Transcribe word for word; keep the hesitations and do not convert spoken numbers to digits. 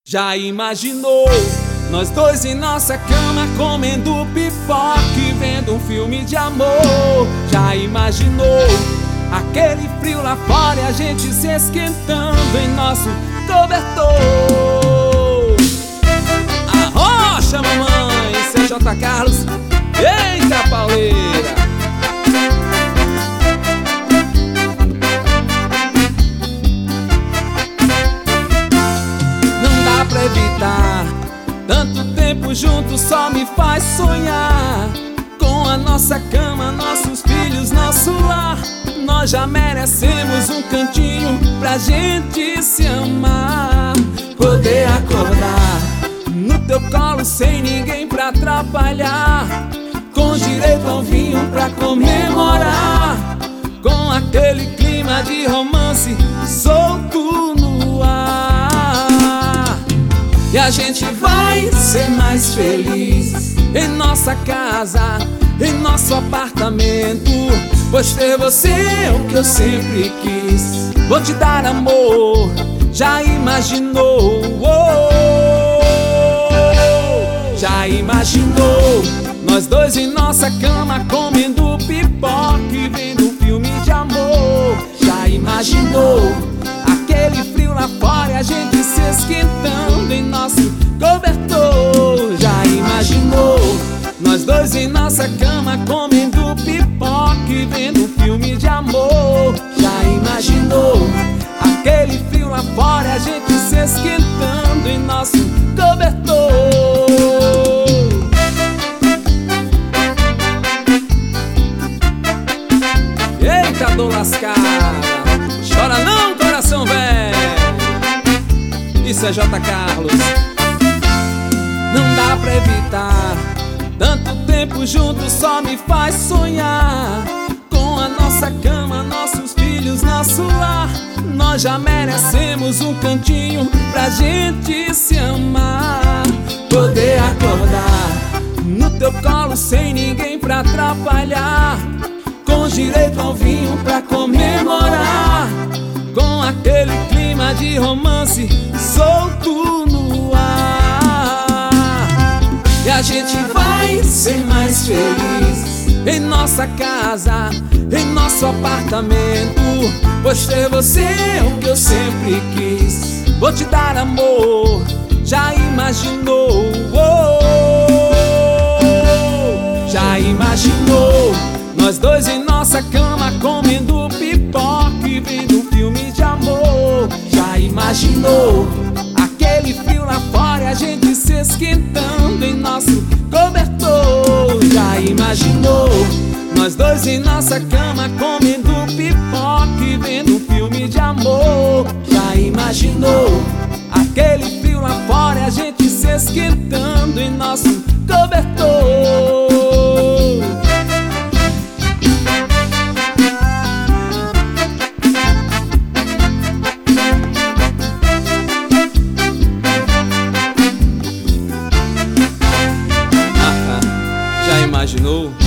Já imaginou nós dois em nossa cama comendo pipoca e vendo um filme de amor? Já imaginou aquele frio lá fora e a gente se esquentando em nosso cobertor? Arrocha, mamãe, C J Carlos, eita pauleira! Pra evitar tanto tempo junto só me faz sonhar com a nossa cama, nossos filhos, nosso lar. Nós já merecemos um cantinho pra gente se amar. Poder acordar no teu colo sem ninguém pra atrapalhar, com direito ao vinho pra comemorar, com aquele clima de romance solto no ar. E a gente vai ser mais feliz em nossa casa, em nosso apartamento, pois ter você é o que eu sempre quis. Vou te dar amor, já imaginou? Oh, já imaginou nós dois em nossa cama comendo pipoca e vendo um filme de amor? Já imaginou aquele frio lá fora e a gente se esquentando em nosso cobertor? Já imaginou nós dois em nossa cama comendo pipoca e vendo um filme de amor? Já imaginou aquele frio lá fora e a gente se esquentando em nosso cobertor? Eita dor lascada, chora não, coração velho. Isso é J. Carlos. Não dá pra evitar tanto tempo junto só me faz sonhar com a nossa cama, nossos filhos, nosso lar. Nós já merecemos um cantinho pra gente se amar. Poder acordar no teu colo sem ninguém pra atrapalhar, com direito ao vinho pra comemorar, com aquele clima de romance solto no ar. E a gente vai ser mais feliz em nossa casa, em nosso apartamento, pois ter você é o que eu sempre quis. Vou te dar amor, já imaginou? Oh, já imaginou nós dois em nossa cama comendo pipoca e vendo um filme de amor? Já imaginou aquele frio lá fora e a gente se esquentando em nosso cobertor? Já imaginou nós dois em nossa cama comendo pipoca e vendo um filme de amor? Já imaginou aquele frio lá fora e a gente se esquentando em nosso cobertor? Já imaginou?